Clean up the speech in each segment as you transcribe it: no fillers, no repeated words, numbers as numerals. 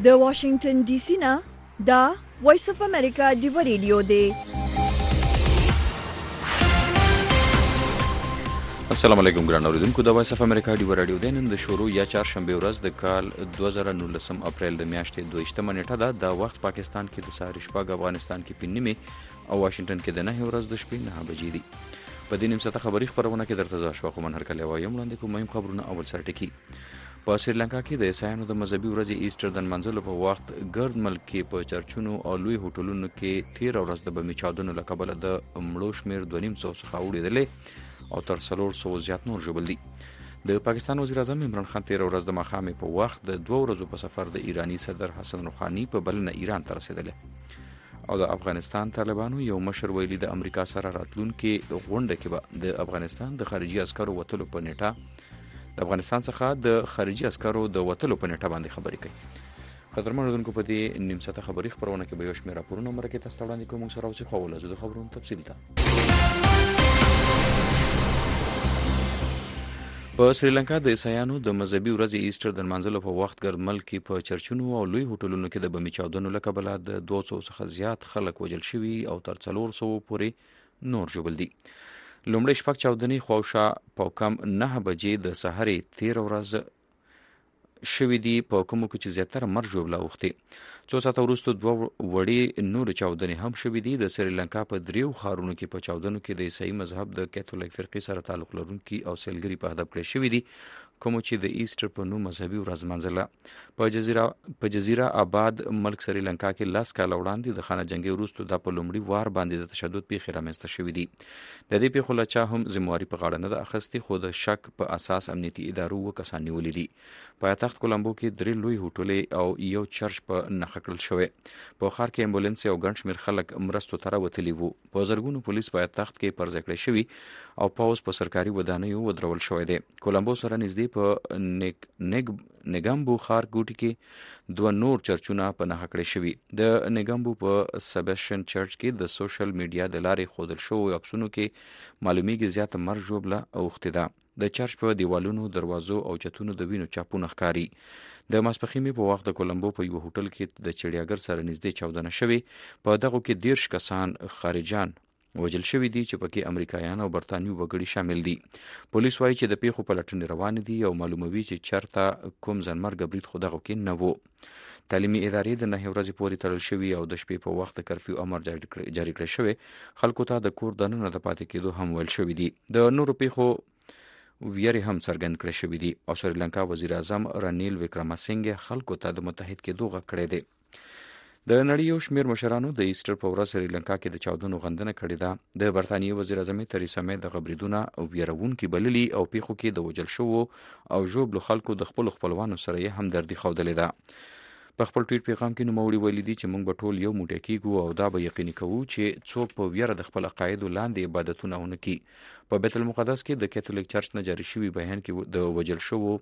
د واشنگټن ډي سي نه دا وایس اف امریکا دی رادیو دی. السلام علیکم ګران اوریدونکو، د وایس اف امریکا دی رادیو دی نن د شروع یا چهارشنبه ورځ د کال 2019 اپریل د میاشتې 22 نیټه ده. د وخت پاکستان کې د سهار شپږ، افغانستان کې 5 نیمه او واشنگټن کې د 9 ورځ د شپې 9 بجې دي. په دې نیم ساعته خبري خبرونه کې درته زه اشفاق من هر کله وایم وړاندې کوم مهم خبرونه. اول سر ټکی په سریلانکا کې د عیسایانو د مذهبي ورځې ایسټر د نمانځلو په وخت ګرد ملک کې په چرچونو او لوی هوټلونو کې 13 ورځ د بمي چاودنو له کبله د مړو شمېر 2.5 څخه اوړېدلی او تر 400 زیات نور ژوبل دي. د پاکستان وزیر اعظم عمران خان 13 ورځ د ماښامې په وخت د 2 ورځو په سفر د ایرانی صدر حسن روحاني په بلنه ایران ته رسېدلی او د افغانستان طالبانو یو مشر ویلي د امریکا سره راتلونکي غونډه کې به د افغانستان د خارجي عسکرو وتلو په نیټه د افغانستان څخه د خارجي عسکرو د وتلو په نیټه باندې خبرې کوي. قدرمن اوریدونکو، په دې نیم ساعته خبري خبرونه کې به یو شمېر راپورونه مرکه تاسو ته وړاندې کوم. موږ سره اوسئ، خو ولزو د خبرونو تفصیل ته. په سریلانکا د عیسایانو د مذهبي ورځې ایسټر د نمانځلو په وخت ګرد ملک کې په چرچونو او لوی هوټلونو کې د بمي چاودنو له کبله د 200 څخه زیات خلک وژل شوي او تر 400 پورې نور ژوبل دي. لومړی شپږ چاودنې خواوشا په کم 9 بجې د سهارې 13 ورځ شوي دي، په کومو کې چې زیاتره مرګ ژوبله اوښتې. څو ساعته وروسته 2 وړې نورې چاودنې هم شوي دي. د سریلانکا په 3 ښارونو کې په چاودنو کې د عیسائی مذهب د کیتولیک فرقې سره تعلق لرونکي او سیلګري په هدف کړی شوي دي، کومو چې د ایسټر په نوم مذهبي ورځ منځله. په جزیره آباد ملک سریلانکا کې 10 کاله وړاندې د خانه جنګي وروسته دا په لومړي وار باندې د تشدد پیښې رامنځته شوي دي. د دې پیښو له چا هم ذمہواري په غاړه نه ده اخیستې، خو د شک په اساس امنیتي ادارو کسان نیولي دي. پایتخت کولمبو کې 3 لوی هوټلې او یو چرچ په نښه کړل شوی. په ښار کې امبولانس او ګڼ شمېر خلک مرستو ته راوتلي وو. په زرګونو پولیس پایتخت کې پر ځای کړی شوي او پوځ په سرکاري ودانیو ودرول شوی دی. کولمبو سره نږدې په نګامبو ښار ګوټي کې 2 نور چرچونه په نښه کړی شوي. د نګامبو په سبسشن چرچ کې د سوشل میډیا د لارې ښودل شویو عکسونو کې معلومیږي زیاته مرګ ژوبله اوښتې ده. د چرچ په دیوالونو، دروازو او چتونو د وینو چاپونه ښکاري. د ماسپښین په وخت د کولمبو په یو هوټل کې د چړیاګر سره نږدې چاودنه شوې. په دغه کې 13 کسان خارجان وژل شوي دي چې پکې امریکایان او برتانوي وګړي شامل دي. پولیس وایي چې د پیښو پلټنې روانې دي او معلوموي چې چېرته کوم ځانمرګه برید خو دغه کې نه و. تعلیمي ادارې د 9 ورځې پورې تړل شوي او د شپې په وخت د کرفیو امر جاری کړی شوی. خلکو ته د کور دننه د پاتې کېدو هم ویل شوي دي. د نورو پیښو ویرې هم څرګند کړی شوي دي او سریلانکا وزیر اعظم رانیل وکرماسینګه خلکو ته د متحد کېدو غږ کړی دی. د نړۍ یو شمېر مشرانو د ایسټر په ورځ سریلانکا کې د چاودنو غندنه کړې ده. د برتانیې وزیر اعظم تریسا مې دغه بریدونه ویرونکي بللي او پیښو کې د وژل شوو او ژوبلو خلکو د خپلوانو سره یې همدردي ښودلې ده. په خپل ټویټ پیغام کې نوموړي ویلي دي چې موږ به ټول یو موټی کېږو او دا به یقیني کوو چې څوک په ویره د خپل عقایدو لاندې عبادتونه ونه کړي. په بیت المقدس کې د کیتولیک چرچ نه جاري شوي بیان کې د وژل شوو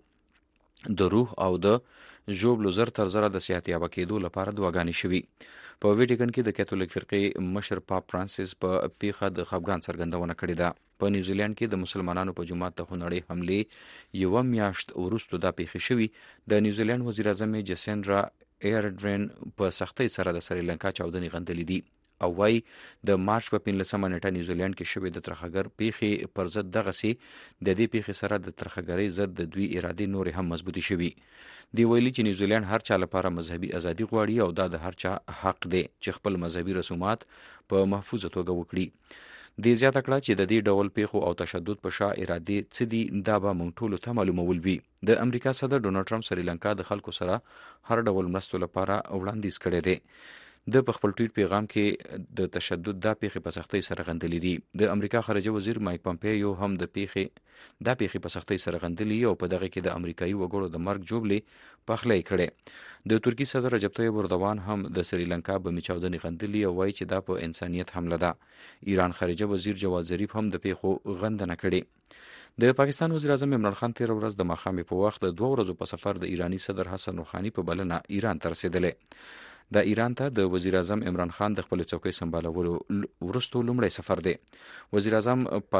د روح او د ژوبلو زر تر زره د صحتیابه کېدو لپاره دعاګانې شوي. په ویټیکن کې د کیتولیک فرقې مشر پاپ فرانسیس په پیښه د خفګان څرګندونه کړې ده. په نیوزیلند کې د مسلمانانو په جومات ته خونړۍ حملې یوه میاشت وروسته دا پیښې شوي. د نیوزیلند وزیر اعظم جسینډرا ایرډرن په سختۍ سره د سریلانکا چاودنې غندلې دي او وايي د مارچ په 15 نیټه نیوزیلند کې شوې د ترخګر پیښې پر ضد دغسې د دې پیښې سره د ترخګرۍ ضد د دوی ارادې نورې هم مضبوطې شوي. دی ویلي چې نیوزیلند هر چا لپاره مذهبي ازادي غواړي او دا د هر چا حق دی چې خپل مذهبي رسومات په محفوظه توګه وکړي. دی زیاته کړه چې د دې ډول پیښو او تشدد په شا ارادې څه دي دا به موږ ټولو ته معلومول وي. د امریکا صدر ډونالډ ټرمپ سریلانکا د خلکو سره هر ډول مرستو لپاره وړاندیز کړی دی. د په خپل ټویټ پیغام کې د تشدد دا پیښې په سختۍ سره غندلې دي. د امریکا خارجه وزیر مایک پامپیو هم د پیښې په سختۍ سره غندلې او په دغه کې د امریکایي وګړو د مرګ جوړې پخلی کړي. د ترکی صدر رجب طیب اردوان هم د سریلانکا بمي چاودنې غندلې او وایي چې دا په انسانیت حمله ده. ایران خارجه وزیر جواد ظریف هم د پیښو غندنه کړې. د پاکستان وزیر اعظم عمران خان 13 ورځ د ماښامې په وخت د 2 ورځو په سفر د ایرانی صدر حسن روحاني په بلنه ایران ته رسېدلی. د ایران ته د وزیر اعظم عمران خان د خپل څوکۍ سمبالولو وروسته لومړی سفر دی. وزیر اعظم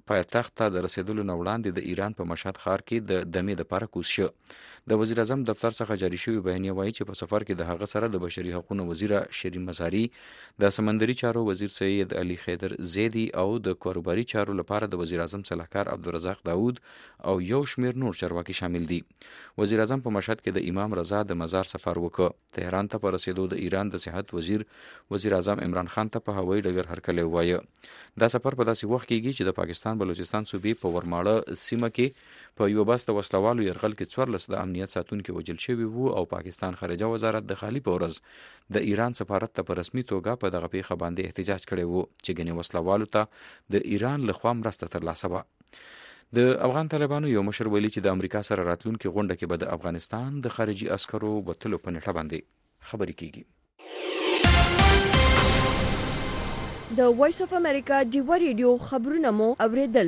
پایتخت ته د رسیدلو نه وړاندې د ایران په مشهد ښار کې د دمې دپاره کوز شه. د وزیر اعظم دفتر څخه جاري شوی بیانیه وایي چې په سفر کې د هغه سره د بشري حقوقو وزیر شیرین مزاري، د سمندري چارو وزیر سید علي خیدر زیدی او د کاروباري چارو لپاره د وزیر اعظم صلاحکار عبدالرزاق داود او یو شمیر نور چارواکي شامل دي. وزیر اعظم په مشهد کې د امام رضا د مزار سفر وکړ. تهران ته په رسیدو د ایران د صحت وزیر اعظم عمران خان ته په هوایي ډګر هرکلی ووایه. دا سفر په داسې وخت کېږي چې د پاکستان بلوچستان صوبې په ورماړه سیمه کې په یو بس د وسلوالو یرغل کې 14 د امنیت ساتونکي وژل شوي وو او پاکستان خارجه وزارت د خالي په ورځ د ایران سفارت ته په رسمي توګه په دغه پیښه باندې احتجاج کړی وو چې ګنې وسلوالو ته د ایران لخوا مرسته ترلاسه وه. د افغان طالبانو یو مشر ویلي چې د امریکا سره راتلونکي غونډه کې به د افغانستان د خارجي عسکرو وتلو په نیټه باندې خبرې کیږي. د وایس اف امریکا ډیوا ریډیو خبرونه مو اوریدل.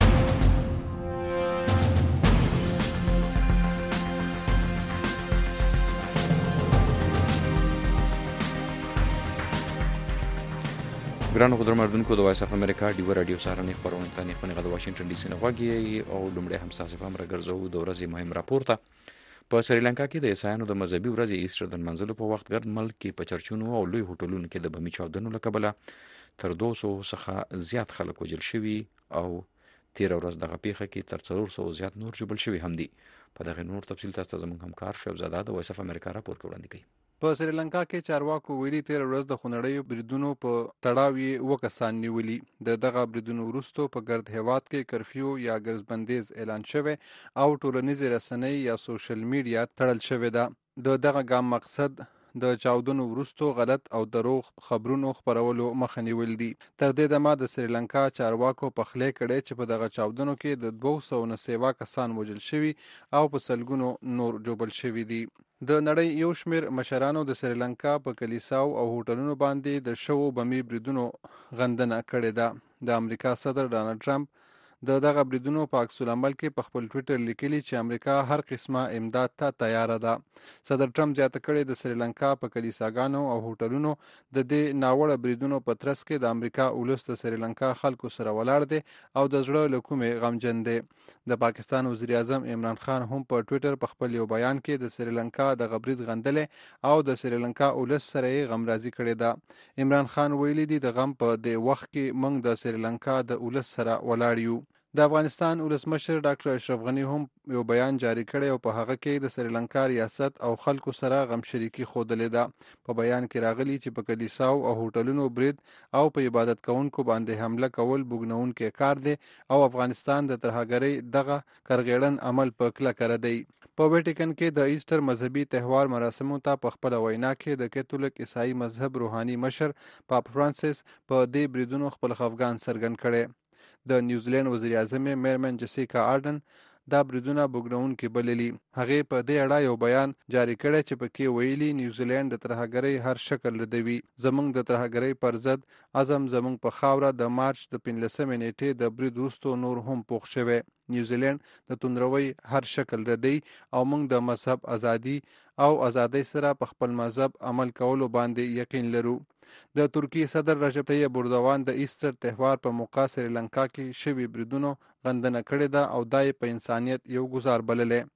ګرانو قدرمنونکو د وایس اف امریکا ډیوا رادیو سهارنۍ خپرونه ته نیخونه د واشنگټن ډي سي نه غواګي او لومړی هم تاسو په امر ګرځو د ورځې مهم راپورته. په سریلانکا کې د عیسایانو د مذهبي ورځې ایسټر د منځلو په وخت ګرد ملک کې په چرچونو او لوی هوټلونو کې د بمي چاودنو له کبله تر 200 څخه زیات خلک وژل شوي او تیر ورځ دغه پیښه کې تر 400 زیات نور جوړ شوي هم دي. په دغه نور تفصیل تاسو ته زموږ همکار شهزاده د وایس اف امریکا راپور وړاندې کوي. په سریلانکا کې چارواکو ویلي تیر ورځ د خونړیو بریدونو په تړاو یې 2 کسان نیولي. دغه بریدونو وروسته په ګرد هیواد کې کرفیو یا ګرځبندیز اعلان شوی او ټولنیزې رسنۍ یا سوشل میډیا تړل شوې ده. دغه ګام مقصد د چاودنو وروسته غلط او دروغ خبرونو خپرولو مخه نیول دي. تر دې دمه د سریلانکا چارواکو په خلی کړی چې په دغه چاودنو کې د 200 نه سیوا کسان وژل شوي او په سلګونو نور جوړل شوي دي. د نړۍ یو شمیر مشرانو د سریلانکا په کلیساو او هوټلونو باندې د شوو بمي بریدونو غندنه کړې ده. د امریکا صدر ډانلډ ټرمپ دغه بریدونو په عکس العمل کې په خپل ټویټر لیکلي چې امریکا هر قسمه امداد ته تیار ده. صدر ټرمپ زیاته کړې د سریلانکا په کلیساګانو او هوټلونو د دې ناوړه بریدونو په ترڅ کې د امریکا اولس د سریلانکا خلکو سره ولاړ دی او د زړه له کومې غمجن دی. د پاکستان وزیر اعظم عمران خان هم په ټویټر په خپل یو بیان کې د سریلانکا د برید غندلې او د سریلانکا اولس سره یې غمرازي کړې ده. عمران خان ویلي دی د غم په دې وخت کې موږ د سریلانکا د اولس سره ولاړ یو. د افغانستان ولسمشر ډاکټر اشرف غنی هم یو بیان جاری کړی او په هغه کې د سریلانکا ریاست او خلکو سره غم شریکي ښودلې ده. په بیان کې راغلی چې په کلیساو او هوټلونو برید او په عبادت کوونکو باندې حمله کول بوږنونکی کار دی او افغانستان د ترهګرۍ دغه کرغېړن عمل په کلکه ردی. په ویټیکن کې د ایسټر مذهبي تهوار مراسمو ته په خپل وینا کې د کاتولیک عیسائی مذهب روحاني مشر پاپ فرانسیس په دې بریدونو خپل خفګان څرګند کړی. د نیوزیلند وزیر اعظم میرمن جسیکا آرډن دا بریدونه بوږنونکي بللي. هغې په دې اړه یو بیان جاری کړی چې پکې ویلي نیوزیلند د ترهګرۍ هر شکل ردوي. زموږ د ترهګرۍ پر ضد عزم زموږ په خاوره د مارچ د 15 نیټې د برید وروسته نور هم پوخ شوی. نیوزیلند د توندروي هر شکل ردی او موږ د مذهب ازادي او ازادۍ سره په خپل مذهب عمل کولو باندې یقین لرو. د ترکیې صدر رجب طیب اردوغان د ایسټر تهوار په موقع سریلانکا کې شوي بریدونو غندنه کړې ده او دا یې په انسانیت یو ګزار بللی.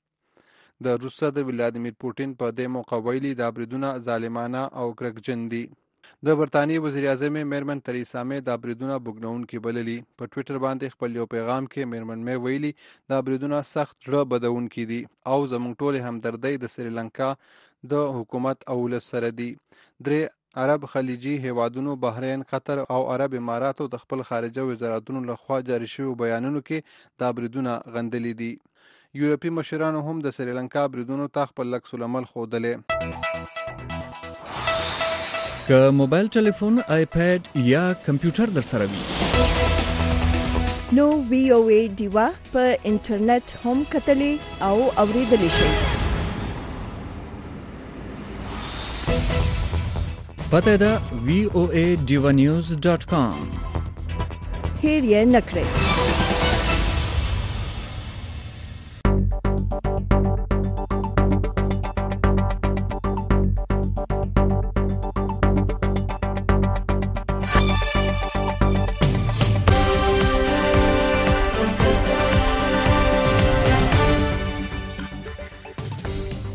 د روس صدر ولادیمیر پوټین په دې موقع ویلي دا بریدونه ظالمانه او ګرګجن دي. د برطانیې وزیر اعظم میرمن تریسا مې دا بریدونه بوږنونکي بللي. په ټویټر باندې خپل یو پیغام کې میرمن مې ویلي دا بریدونه سخت زړه بدونکي دي او زموږ ټولې همدردۍ د سریلانکا د حکومت او ولس سره دي. درې عرب خلیجي هیوادونو بحرین، قطر او عرب اماراتو د خپل خارجه وزارتونو لخوا جاری شوي بیانونو کې دا بریدونه غندلي دي. یورپي مشرانو هم د سریلانکا بریدونو ته خپل عکس العمل ښودلی. که موبایل ټلیفون، آیپیډ یا کمپیوټر در سره وي نو VOA ډیوا په انټرنیټ هم کتلی او اوریدلی شئ. پته ده voaDivanews.com. هیر یې نکړئ.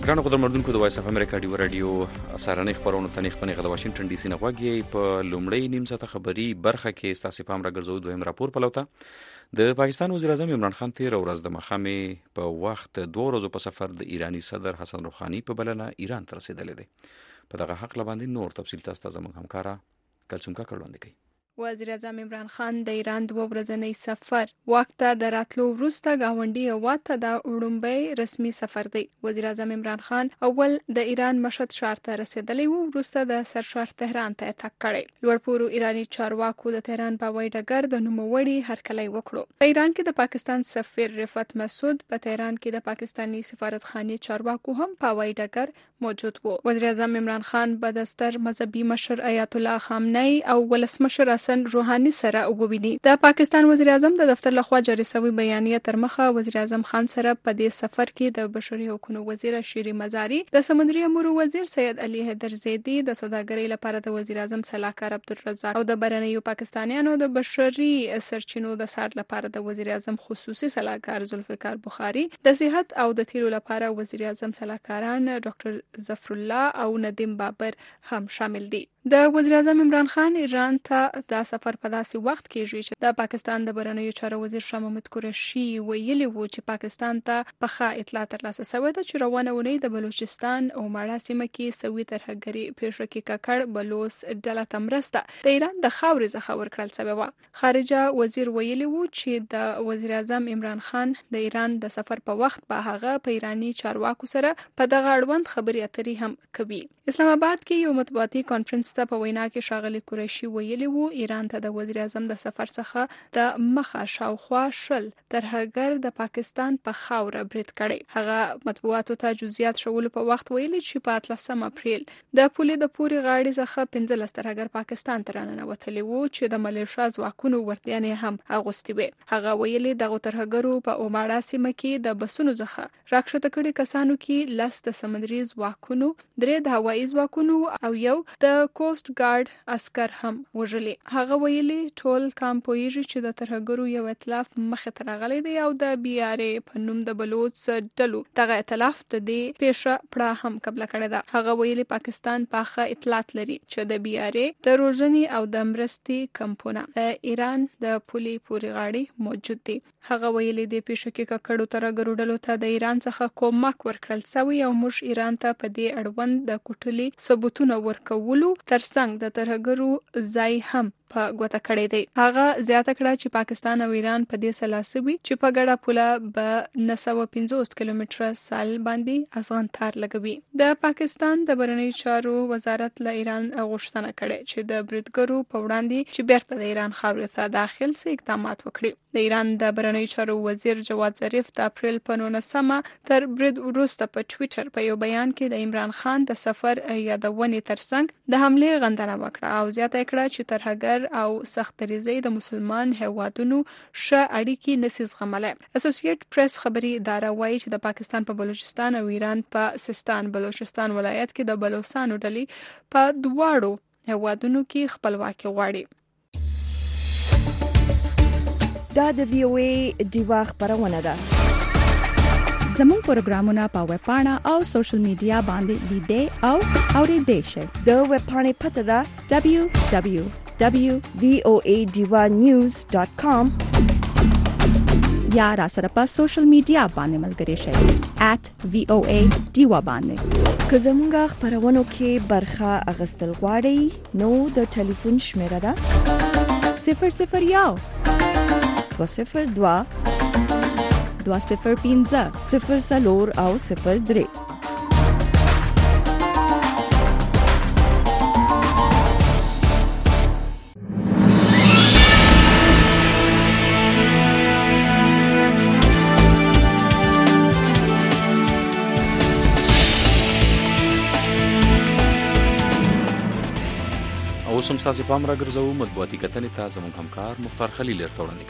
ګرانو قدرمنونکو د وایس اف امریکا ډیو رادیو سارنې خبرونو ته نخبني غد واشنگټن ډي سي نه غوږی په لومړی نیم ساعت خبري برخه کې ستاسو پام راګرځو دویم راپور پلوته د پاکستان وزیر اعظم عمران خان تیر ورځ د مخامې په وخت 2 ورځې په سفر د ایرانی صدر حسن روحاني په بلنه ایران ته رسیدلی دی. په دغه حق لباندې نور تفصیل تاسو ته زموږ همکارا کلثوم کاکړ وړاندې کوي. وزیر اعظم عمران خان د ایران 2 ورځنی سفر وخت د راتلو وروسته گاونډي هیواد ته د وړاندې رسمي سفر دی. وزیر اعظم عمران خان اول د ایران مشهد ښار ته رسیدلی و، وروسته د سرشار تهران ته تګ کړی. لوړپوړو ایرانی چارواکو د تهران په هوایي ډګر د نوموړي هرکلی وکړو. په ایران کې د پاکستان سفیر رفعت مسعود، په تهران کې د پاکستاني سفارتخانې چارواکو هم په هوایي ډګر موجود وو. وزیر اعظم عمران خان به د ستر مذهبي مشر آیت الله خامنه‌ای او ولسمشر روحاني سره وګویني. د پاکستان وزیر اعظم د دفتر لخوا جاری شوی بیانیه تر مخه وزیر اعظم خان سره په دې سفر کې د بشري حقوقو وزیر شيري مزاري، د سمندري امور وزیر سید علي حیدر زیدي، د سوداګرۍ لپاره د وزیر اعظم سلاکار عبدالرزاق او د بهرنیو پاکستانیانو د بشري سرچینو د سار لپاره د وزیر اعظم خصوصي سلاکار ذوالفقار بخاري، د صحت او د تیرو لپاره وزیر اعظم سلاکاران ډاکټر ظفر الله او ندیم بابر هم شامل دي. د وزیر اعظم عمران خان ایران ته د سفر په داسې وخت کې چې د پاکستان د بهرنیو چارو وزیر شاه محمود قریشي ویلي وو چې پاکستان ته په ښه اطلاع ترلاسه شوې ده چې روانه اونۍ د بلوچستان او ماړه سیمه کې سوي ترهګري پیښه کې ککړ بلوچ ډله تمرسته د ایران د خاورې څخه ورکړل شوی و. خارجه وزیر ویلي وو چې د وزیر اعظم عمران خان د ایران د سفر په وخت به هغه په ایرانی چارواکو سره په دغه اړوند خبرې اترې هم کوي. اسلام آباد کې یو مطبوعاتي کانفرنس ته په وینا کې ښاغلي قریشي ویلي وو ایران ته د وزیر اعظم د سفر څخه د مخه شاوخوا 10 ترهګر د پاکستان په خاوره برید کړي. هغه مطبوعاتو ته جزئیات شول په وخت ویلي چې په 13 اپریل د پولې د پوري غاړې څخه 15 ترهګر پاکستان ته راننوتلي وو چې د ملیشیا ځواکونو ورتيانې هم اغوستي وي. هغه ویلي دغه ترهګرو په اوماړه سیمه کې د بسونو څخه راکښته کړي کسانو کې 10 د سمندري ځواکونو، 3 د هوایي ځواکونو او یو د کوست ګارد عسكر هم وژلي. هغه ویلي ټول کام پوهیږي چې د ترهګرو یو ائتلاف مخه ته راغلی دی او د بي ار اي په نوم د بلوچ ډلو دغه ائتلاف د دې پیښه پړه هم قبل کړی ده. هغه ویلي پاکستان پاخه اطلاعات لري چې د بي ار اي د روزنې او د مرستې کمپونه د ایران د پولې پوري غاړي موجود دي. هغه ویلي د پیښه کې ککړو ترهګرو ډلو ته د ایران څخه کومک ورکړل شوی او موږ ایران ته په دې اړوند د کوټلي ثبوتونه ورکولو ترڅنګ د ترهګرو ځای هم په ګوته کړی دی. هغه زیاته کړه چې پاکستان او ایران په دې سلاسوي چې په ګډه پوله به 950 کیلومتره سال باندې ازغن تار لګوي. د پاکستان د بهرنیو چارو وزارت له ایران غوښتنه کړې چې د بریدګرو په وړاندې چې بیرته د ایران خاورې ته داخل سي اقدامات وکړي. د ایران د بهرنیو چارو وزیر جواد ظریف د اپریل په 19 تر برید وروسته په ټوئیټر په یو بیان کې د عمران خان د سفر یادونې ترڅنګ د حمله غندنه وکړه او زیاته کړه چې ترهګر او سخت ریزي د مسلمان هیوادونو ښه اړیکې نسي زغملای. اسوسییټ پریس خبري اداره وایي چې د پاکستان په بلوچستان او ایران په سیستان بلوچستان ولایت کې د بلوچستانو ډلې په دواړو هیوادونو کې خپلواکي غواړي. دا د وی او ای ډیوا خبرونه ده. زموږ پروګرامونه په ویب پاڼه او سوشل میډیا باندې لیدئ او اوریدئ شئ. د ویب پاڼې پته ده www.voadivanews.com یا را سره په سوشل میډیا باندې ملګري شئ @voadiva باندې. که زموږ خبرونو کې برخه اغستل غواړئ نو د ټلیفون شمیره ده 001 202 205 04 او 03. اوس هم ستاسو پام راګرځوو مطبوعاتي کتنې ته زموږ همکار مختار خلیل ورته وړاندې کوي.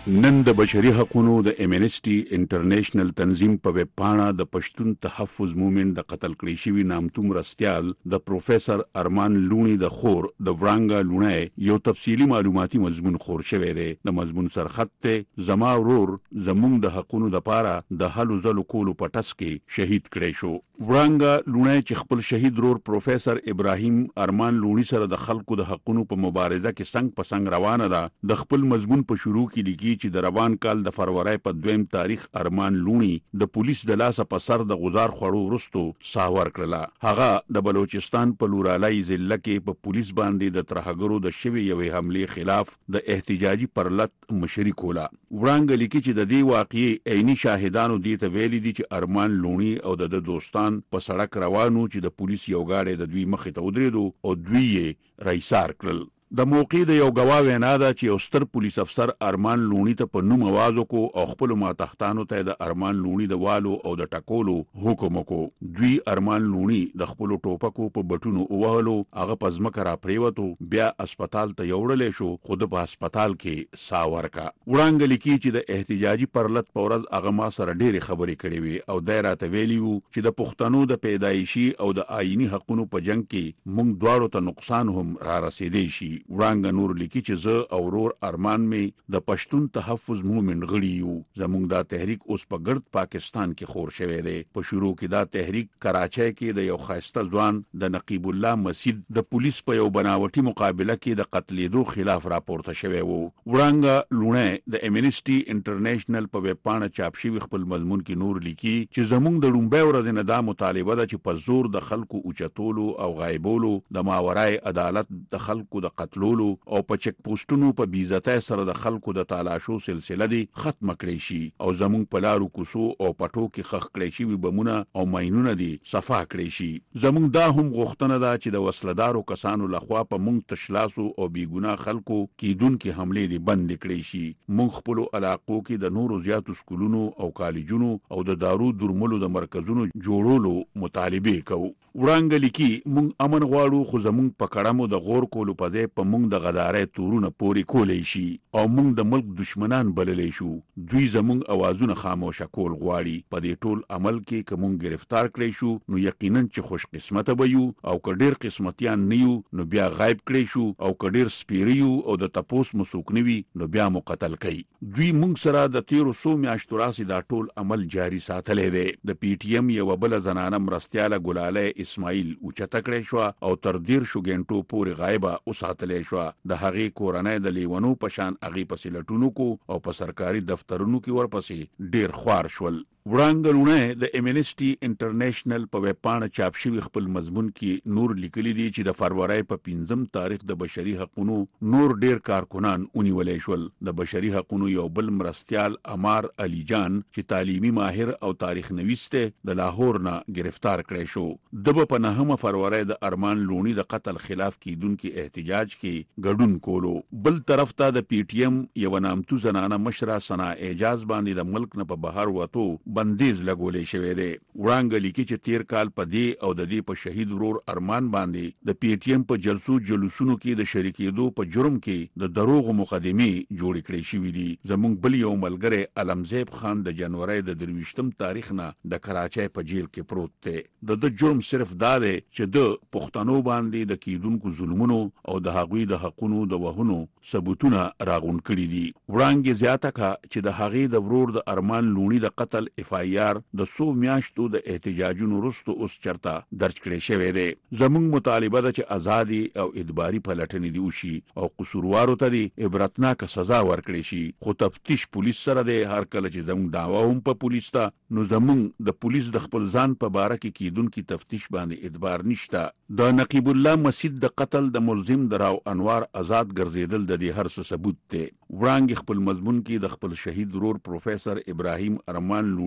نن د بشري حقوقو د امنسټي انټرنیشنل تنظیم په ویب پاڼه د پښتون تحفظ موومېنټ د قتل کړي شوی نامتو مرستیال د پروفیسور ارمان لونی د خور د ورانګا لونی یو تفصیلی معلوماتي مضمون خور شوی دی. د مضمون سرخط ته زما ورور زموږ د حقوقو د پاره د هلو ځلو کولو په ټس کې شهید کړي شو. ورانګا لونی چې خپل شهید ورور پروفیسور ابراهیم ارمان لونی سره د خلکو د حقوقو په مبارزه کې څنګه په څنګه روانه ده د خپل مضمون په شروع کې لیکي چې د روان کال د فروری په 2 تاریخ ارمان لونی د پولیس د لاسه په سر د غزار خړو ورستو ساور کړله. هغه د بلوچستان په لورالای ضلع کې په پولیس باندې د ترهګرو د شوی یوې حمله خلاف د احتجاجي پرلط مشري کوله. ورانګ لیکي چې د دې واقعي عیني شاهدانو دي ته ویلي دي چې ارمان لونی او د دوستان په سړک روانو چې د پولیس یو گاډي د دوی مخې ته ودرېدو او دوی یې رایسار کړل. د موقع د یو غواه وینا ده چې یو ستر پولیس افسر ارمان لونی ته په نوم आवाज وکړو او خپل ماتحتانو ته د ارمان لونی د والو او د ټکولو حکم وکړو. دوی ارمان لونی د خپل ټوپکو په بټونو وهلو، هغه په ځمکه را پریوتو، بیا هسپتال ته یوړل شو خو د هسپتال کې سا ورکا. وړاندې لیکي چې د احتجاجي پرلط په ورځ هغه ما سره ډېرې خبرې کړې وي او دای راته ویلي وو چې د پښتنو د پیدایشي او د آئینی حقوقو په جنگ کې موږ دواړو ته نقصان هم را رسیدي شي. ورانګ نور لیکي چې زه او ورور ارمان می د پښتون تحفظ موومېنټ غړي یو. زموږ دا تحریک اوس په ګرد پاکستان کې خور شوی دی. په شروع کې دا تحریک کراچۍ کې د یو خاصه ځوان د نقیب الله مسجد د پولیس په یو بناوټي مقابله کې د قتلېدو خلاف راپورته شوی وو. ورانګ لونه د امنسټي انټرنیشنل په ویب پاڼه چاپ شوی خپل مضمون کې نور لیکي چې زموږ د لومبۍ ورځ نه دا مطالبه ده چې په زور د خلکو اوچتولو او غایبولو، د ماورای عدالت د خلکو د قتلولو او په چک پوسټونو په بیزتای سره د خلکو د تالاشو سلسله دی ختم کړی شي او زموږ په لارو کوسو او پټو کې خخ کړی شي بمونه او ماینونه دي صفا کړی شي. زموږ دا هم غوښتنه ده چې د وسلدارو کسانو لخوا په موږ تشلاسو او بیګناه خلکو کیدونکو حمله دي بند کړی شي. موږ خپل علاقو کې د نورو زیاتو سکولونو او کالجونو او د دارو درملو د مرکزونو جوړولو مطالبه کوو. وړاندې لیکي موږ امن غواړو خو زموږ په کړمو د غور کولو په ځای په موږ د غدارۍ تورونه پوري کولې شي او موږ د ملک دشمنان بللې شو. دوی زموږ اوازونه خاموشه کول غواړي. په دې ټول عمل کې کوم گرفتار کړی شو نو یقینا چې خوش قسمت به یو او کډیر قسمتيان نه یو نو بیا غایب کړی شو او کډیر سپیریو او د تپوس مسوک نوي نو بیا مو قتل کړي. دوی موږ سره د 1300 میاشتو راسي دا ټول عمل جاری ساتلې دی. د پی ټی ایم یو بل زنانه مرستياله ګلاله اسماعیل اوچته کړی شو او تر 13 غنټو پورې غایبه وساتلې شو. د هغې کورنۍ د لیونو پشان هغې پسې لټونو کو او په سرکاري دفترونو کې ورپسې ډیر خوار شول. وړاندې لونه د امنسټي انټرنیشنل په ویب پاڼه چاپ شوی خپل مضمون کې نور لیکلي دي چې د فروری په 5 تاریخ د بشري حقوقو نور ډیر کارکنان ونیولې شول. د بشري حقوقو یو بل مرستيال امار علي جان چې تعلیمي ماهر او تاریخ نویس ته د لاهور نه گرفتار کړی شو. د په 9 فروری د ارمان لونی د قتل خلاف کیدونکو احتجاج کې ګډون کولو. بل طرف ته د پی ټی ایم یو نامتو زنانه مشره سنا اعجاز باندې د ملک نه په بهر وته بندیز لګولې شوې ده. وړاندې لیکي چې 13 کال په دې او د دې په شهید ورور ارمان باندې د پی ټی ایم په جلسونو کې د شریکېدو په جرم کې د دروغ مقدمه جوړ کړې شوې دي. زموږ بل یو ملګری علمزیب خان د جنوري د 23 تاریخ نه د کراچۍ په جیل کې پروت دی. د جرم صرف دا دی چې د پښتنو باندې د کیدونکو ظلمونو او د هغوی د حقونو د وهونو ثبوتونه راغون کړي دي. وړاندې زیاته کا چې د هغې د ورور د ارمان لونی د قتل اف آی آر د 100 میاشتو د احتجاجونو وروسته اوس چرته درج کړی شوی دی. زموږ مطالبه ده چې ازادي او ادباري پلټنې دی وشي او قصوروارو ته دی عبرتناک سزا ورکړي شي. خو تفتیش پولیس سره دی. هر کله چې زموږ دعوا هم په پولیس ته نو زموږ د پولیس د خپل ځان په باره کې کیدونکو تفتیش باندې ادبار نشته. د نقیب الله مسجد د قتل د ملزم دراو انوار آزاد ګرځیدل د دې هر څه ثبوت دی. وړاندې خپل مضمون کې د خپل شهید ورور پروفیسور ابراهیم ارمان لونی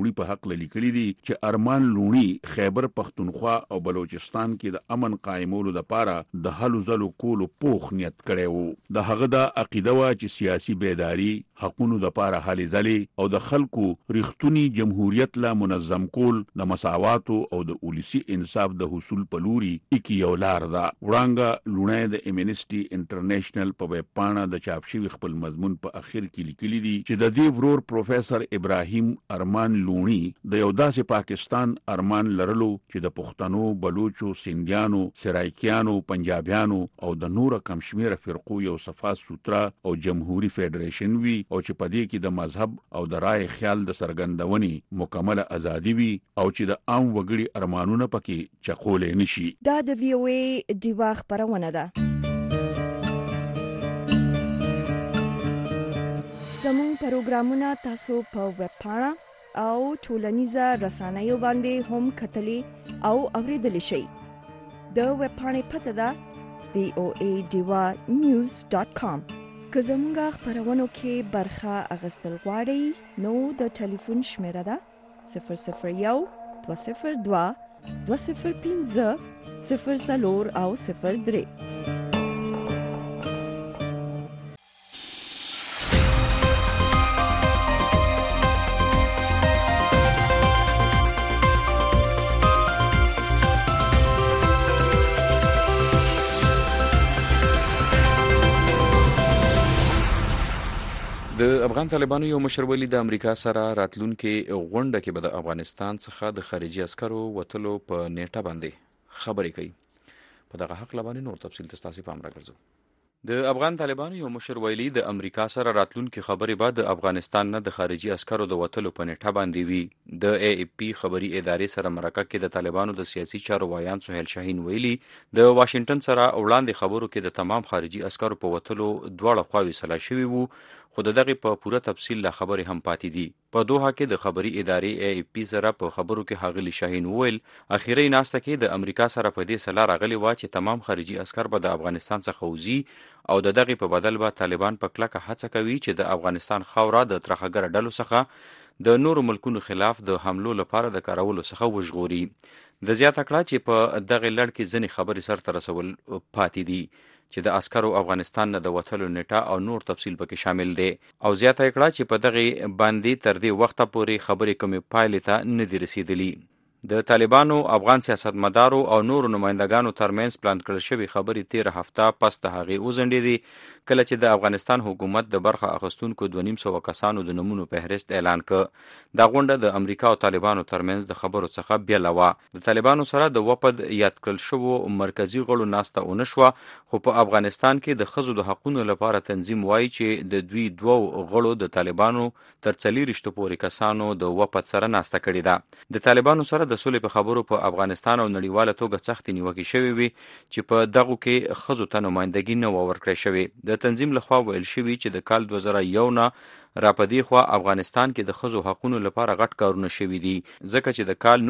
لونی په حق لیکلي دي چې ارمان لونی خیبر پختونخوا او بلوچستان کې د امن قائمولو لپاره د هلو ځلو کولو پوخ نیت کړی وو. د هغه د عقیده وا چې سیاسي بیداری حقونو لپاره هلي ځلې او د خلکو ریښتونی جمهوریت لا منظم کول د مساوات او د اولسی انصاف د حصول په لوري کې یو لار ده. وړانګه لونی د امنسټي انټرنیشنل په ویب پاڼه د چاپ شوی خپل مضمون په اخر کې لیکلي دي چې د دې ورور پروفیسور ابراهیم ارمان لونی د یو داسې پاکستان ارمان لرلو چې د پښتنو، بلوچو، سندیانو، سرایکیانو، پنجابیانو او د نور کم شمیره فرقو یو صفا سوترا او جمهوریت فدریشن وي او چې په دې کې د مذهب او د رائے خیال د سرګندونې مکمله ازادي وي او چې د عام وګړي ارمانونه پکې چقولې نشي. دا د وی او ای دیوا خبرونه ده. زموږ پروګرامونه تاسو په ویب پاڼه او ټولنیزه رسنیو باندې هم کتلی او اوریدلی شئ. د ویب پاڼې پته ده voadiwa.news.com. که زموږ خبرونو کې برخه اخیستل غواړئ نو د ټلیفون شمیره ده 001 202 205 04 او 03. د افغان طالبانو یو مشر ویلي د امریکا سره راتلونکي غونډه کې به د افغانستان څخه د خارجي عسکرو وتلو په نیټه باندې خبرې کوي. په دغه حق لبانې نور تفصیل تاسو پام راګرځو. د افغان طالبانو یو مشر ویلي د امریکا سره راتلونکي خبرې بعد د افغانستان نه د خارجي عسکرو د وتلو په نیټه باندې وي. د ای ای پی خبري ادارې سره مرکه کې د طالبانو د سیاسي چارو وایان سهیل شاهین ویلي د واشنگټن سره وړاندې خبرو کې د تمام خارجي عسکرو په وتلو دواړه خواوې سلا شوي وو، خو دغه په پوره تفصیل لا خبرې هم پاتې دي. په دوحه کې د خبري ادارې ای ای پی سره په خبرو کې هغلی شاهین ویل اخیری ناسته کې د امریکا سره په دې سلا راغلی و چې تمام خارجي عسكر به د افغانستان څخه وځي او دغه په بدل به طالبان په کلکه هڅه کوي چې د افغانستان خاوره د ترخګر ډلو څخه د نورو ملکونو خلاف د حملو لپاره د کارولو څخه وژغوري. د زیاته کړه چې په دغه لړ کې ځنې خبرې سره رسول پاتې دي چې د عسکرو افغانستان نه د وټلو نیټه او نور تفصیل پکې شامل دي او زیاته کړه چې په دغه باندې تر دې وخته پورې خبرې کومې پایلې ته نه دي رسیدلې. د طالبانو، افغان سیاستمدارو او نورو نمائندګانو ترمنځ پلان کړل شوی خبرې 13 هفته پس د هغې وزنډېدې کله چې د افغانستان حکومت د برخه اخیستونکو 200 کسانو د نمونو فهرست اعلان کړ. دا غونډه د امریکا او طالبانو ترمنځ د خبرو څخه بیله وه. د طالبانو سره د وپد یاد کړل شوو مرکزی غړو ناسته ونه شوه، خو په افغانستان کې د ښځو د حقونو لپاره تنظیم وایي چې د دوی دوو غړو د طالبانو تر 40 پورې کسانو د وپد سره ناسته کړې ده. د طالبانو سره د سولې په خبرو په افغانستان او نړیواله توګه سختې نیوکې شوې وي چې په دغو کې ښځو ته نمایندګي نه ورکړې شوې. د تنظیم لخوا ویل شوي چې د کال 2001 نه راپدې خوا افغانستان کې د ښځو حقونو لپاره غټ کارونه شوي دي، ځکه چې د کال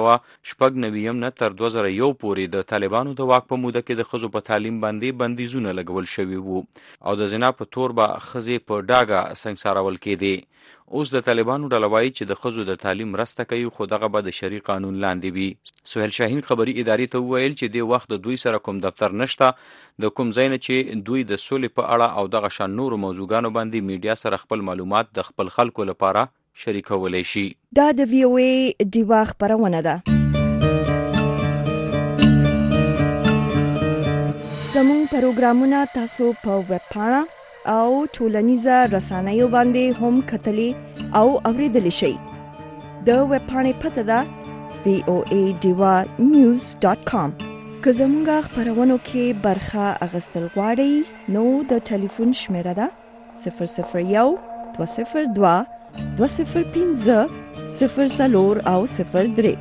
1996 نه تر 2001 پورې د طالبانو د واک په موده کې د ښځو په تعلیم باندې بندیزونه لګول شوي وو او د زنا په تور به ښځې په ډاګه سنګسارول کېدې. اوس د طالبانو ډله وایي چې د ښځو د تعلیم مرسته کوي، خو دغه به د شرعي قانون لاندې وي. سهیل شاهین خبري ادارې ته وویل چې د وخت د دوی سره کوم دفتر نشته، د کوم ځای نه چې دوی د سولې په اړه او دغه شان نورو موضوعګانو باندې میډیا سره خپل معلومات د خپل خلکو لپاره شریکولی شي. دا د وی او ای دیوا خبرونه ده. زموږ پروګرامونه تاسو په ویب پاڼه او ټولنیزه رسنیو باندې هم کتلی او اوریدلی شئ. د ویب پاڼې پته ده voadiwa.news.com. که زموږ خبرونو کې برخه اخیستل غواړئ نو د ټلیفون شمیره ده 001 202 205 04 او 03.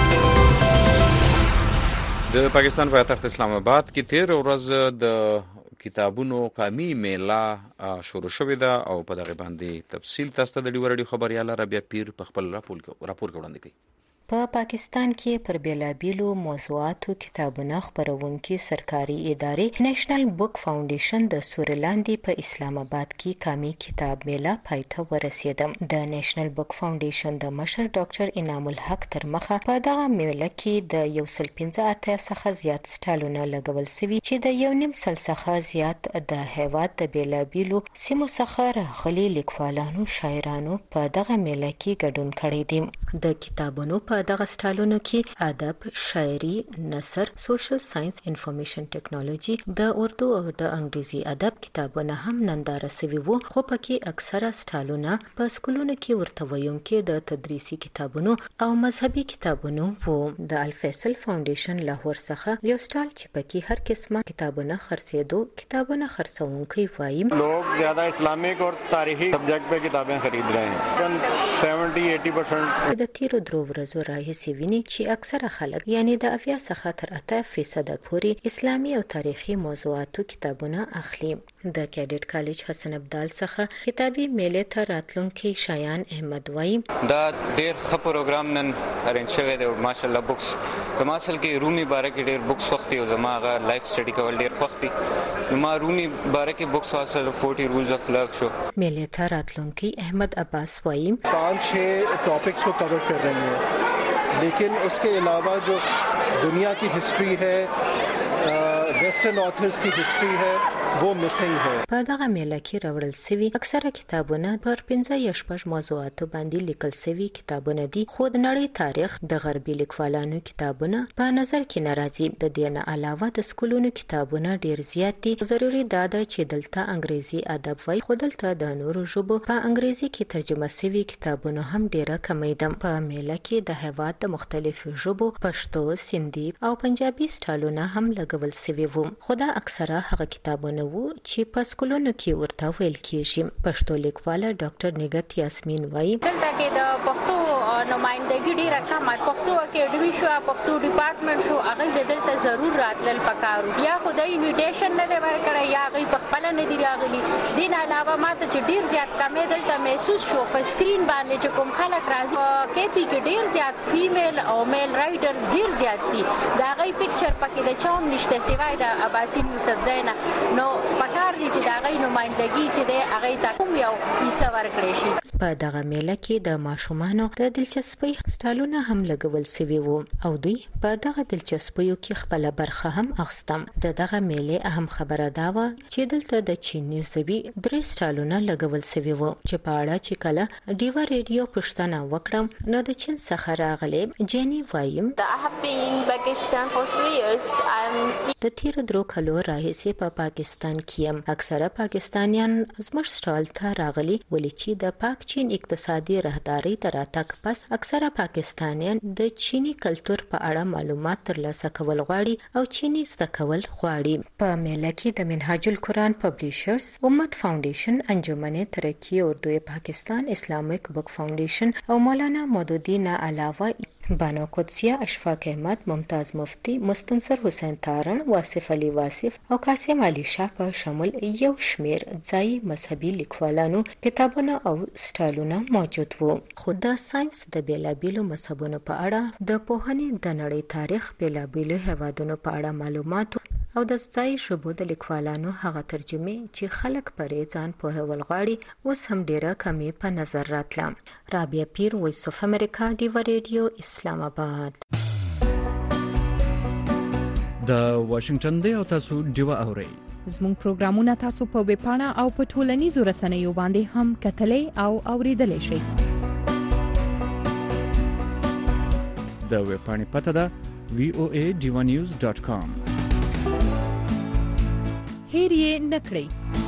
د پاکستان پایتخت اسلام آباد کې 13 ورځ د کتابونو قامي میله شروع شوې ده او په دغه باندې تفصیل تاسو ته د ډیورډي خبرياله ربيع پیر په خپل راپور وړاندې کوي. په پاکستان کې پر بیلابیلو موضوعاتو کتابونه خپرونکي سرکاري ادارې نېشنل بک فاونډیشن د سورلاندې په اسلام آباد کې قامي کتاب میله پایته ورسېده. د نېشنل بک فاونډیشن د مشر ډاکټر انعام الحق تر مخه په دغه میله کې د 115 څخه زیات سټالونه لګول شوي چې د 1.5 سل څخه زیات د هیواد د بیلابیلو سیمو څخه راغلي لیکوالانو شاعرانو په دغه میله کې ګډون کړی دی. د کتابونو په دغه سټالونو کې ادب، شاعري، نثر، سوشل ساينس، انفارمیشن ټیکنالوژي، د اردو او د انګریزي ادب کتابونه هم ننداره شوي وو، خو پکې اکثره سټالونه په سکولونو کې ورته ویونکي د تدریسي کتابونو او مذهبي کتابونو وو. د الفیصل فاونډیشن لاهور څخه یو سټال چې پکې هر قسمه کتابونه خرڅېدو کتابونه خرڅونکي وایي लोग ज्यादा इस्लामिक और तारीखी सब्जेक्ट पे किताबें खरीद रहे हैं. 70-80% د تیرو درو ورځو راهیسې ویني چې اکثره خلک یعنی د 80 څخه تر 80% پورې اسلامي او تاریخي موضوعاتو کتابونه اخلي. د کیډټ کالج حسن عبدال څخه خطابي میله ته راتلونکي شایان احمد وایي دا ډېر ښه پروګرام نن ارینج شوی دی او ماشاءالله بوکس په ماسل کې رومي باره کې ډېر بوکس وختي او زما هغه لایف سټډي کول ډېر وختي نو ما رومي باره کې بوکس حاصل 40 رولز اف لو شو. میله ته راتلونکي احمد عباس وایي 5-6 टॉपिक्स को कवर कर रही हैं, लेकिन उसके अलावा जो दुनिया की हिस्ट्री है, वेस्टर्न ऑथर्स की हिस्ट्री है, वो मिसिंग है. په دغه میله کې راوړل شوي اکثره کتابونه پر 15 موضوعاتو باندې لیکل شوي کتابونه دي، خو د نړۍ تاریخ د غربي لیکوالانو کتابونه په نظر کې ناراضي. د دې نه علاوه د سکولونو کتابونه ډیر زیات دي. ضروري ده چې دلته انګریزي ادب وای، خو دلته د نورو ژبو په انګریزي کې ترجمه شوي کتابونه هم ډیره کمې ده. په میله کې د هیواد د مختلفو ژبو پښتو، سندي او پنجابي سټالونه هم لګول شوي وو، خو دا اکثره هغه کتابونه وو چې په سکولونو کې ورته ویل کیږي. پښتو لیکواله ډاکټر نګت یاسمین وایي دلته کې د پښتو نمائندګي ډیره کمه، پښتو اکیډمي شو، پښتو ډپارټمنټ شو، هغه دلته ضرور راتلل پکارو. یا خدای انویټیشن نه دی ورکړی یا هغه په خپل نه دی راغلي. دین علاوه ماته چې ډیر زیات کمې دلته محسوس شو په سکرین باندې چې کوم خلک راځي کې پی کې ډیر زیات فیمیل او میل رائټرز ډیر زیات دي. دا غي پکچر پکې د چوم نشته سیوای د اباسین یوسف زینا نو پکار دي چې دا غي نمائندګي چې د هغه تکوم یو حصہ ورکړي شي. په دغه میله کې د ماشومانو د دلچسپۍ سټالونه هم لګول شوي وو او دوی په دغه دلچسپیو کې خپل برخه هم اخستم. دغه میله اهم خبره دا و چې دلته د چینی ژبې درې سټالونه لګول شوي وو چې په اړه چې کله ډیوا ریډیو پښتنه وکړم نو د چین څخه راغلي جینی وایم د تیر درو کلو راهیسې په پاکستان کې اکثره پاکستانیان زموږ سټال ته راغلي ولې چې د پاک چین اقتصادي راهداري تر اتک پس اکثره پاکستانیان د چینی کلچر په اړه معلومات ترلاسه کول غواړي او چینی زده کول غواړي. په میله کې د منهاج القرآن پبلیشرز، امت فاونډیشن، انجمن ترقی اردو پاکستان، اسلامیک بک فاونډیشن او مولانا مودودی نه علاوه بانو قدسیه، اشفاق احمد، ممتاز مفتی، مستنصر حسین تارن، واصف علی واصف او قاسم علی شاه په شمول یو شمیر ځای مذهبي لیکوالانو کتابونه او سټالونه موجود وو. خو د ساينس د بیلابیلو مذهبونو په اړه د پوهنې د نړۍ تاریخ، بیلابیلو هیوادونو په اړه معلومات او د ځای ژبو د لیکوالانو هغه ترجمه چې خلک پرې ځان پوهول غواړي اوس هم ډیره کمې په نظر راتله. رابعه پیر، وایس اف امریکا، ډیوا ریډیو، اسلام آباد. د واشنگټن دی او تاسو ډیوا اورئ. زموږ پروګرامونه تاسو په ویب پاڼه او په ټولنیزو رسنیو باندې هم کتلې او اوریدلې شئ. د ویب پاڼې پته ده voadivanews.com. هیر یې نکړئ.